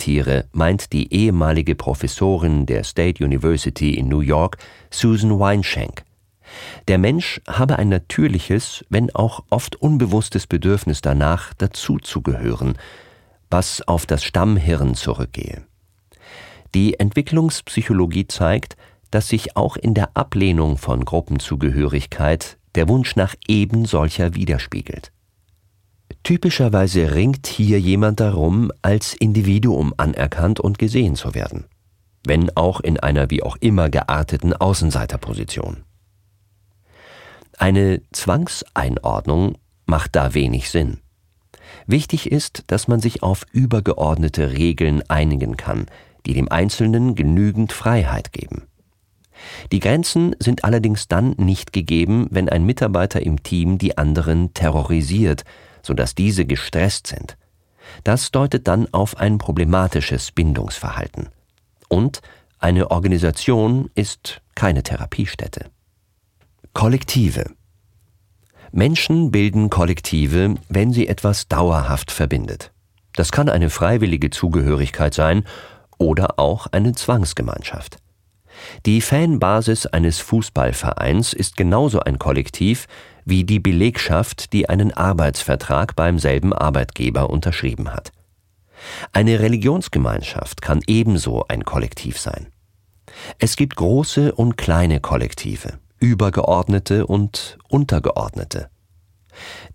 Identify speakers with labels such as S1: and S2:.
S1: Charaktere meint die ehemalige Professorin der State University in New York, Susan Weinschenk. Der Mensch habe ein natürliches, wenn auch oft unbewusstes Bedürfnis danach, dazuzugehören, was auf das Stammhirn zurückgehe. Die Entwicklungspsychologie zeigt, dass sich auch in der Ablehnung von Gruppenzugehörigkeit der Wunsch nach eben solcher widerspiegelt. Typischerweise ringt hier jemand darum, als Individuum anerkannt und gesehen zu werden, wenn auch in einer wie auch immer gearteten Außenseiterposition. Eine Zwangseinordnung macht da wenig Sinn. Wichtig ist, dass man sich auf übergeordnete Regeln einigen kann, die dem Einzelnen genügend Freiheit geben. Die Grenzen sind allerdings dann nicht gegeben, wenn ein Mitarbeiter im Team die anderen terrorisiert, sodass diese gestresst sind. Das deutet dann auf ein problematisches Bindungsverhalten. Und eine Organisation ist keine Therapiestätte. Kollektive. Menschen bilden Kollektive, wenn sie etwas dauerhaft verbindet. Das kann eine freiwillige Zugehörigkeit sein oder auch eine Zwangsgemeinschaft. Die Fanbasis eines Fußballvereins ist genauso ein Kollektiv wie die Belegschaft, die einen Arbeitsvertrag beim selben Arbeitgeber unterschrieben hat. Eine Religionsgemeinschaft kann ebenso ein Kollektiv sein. Es gibt große und kleine Kollektive, übergeordnete und untergeordnete.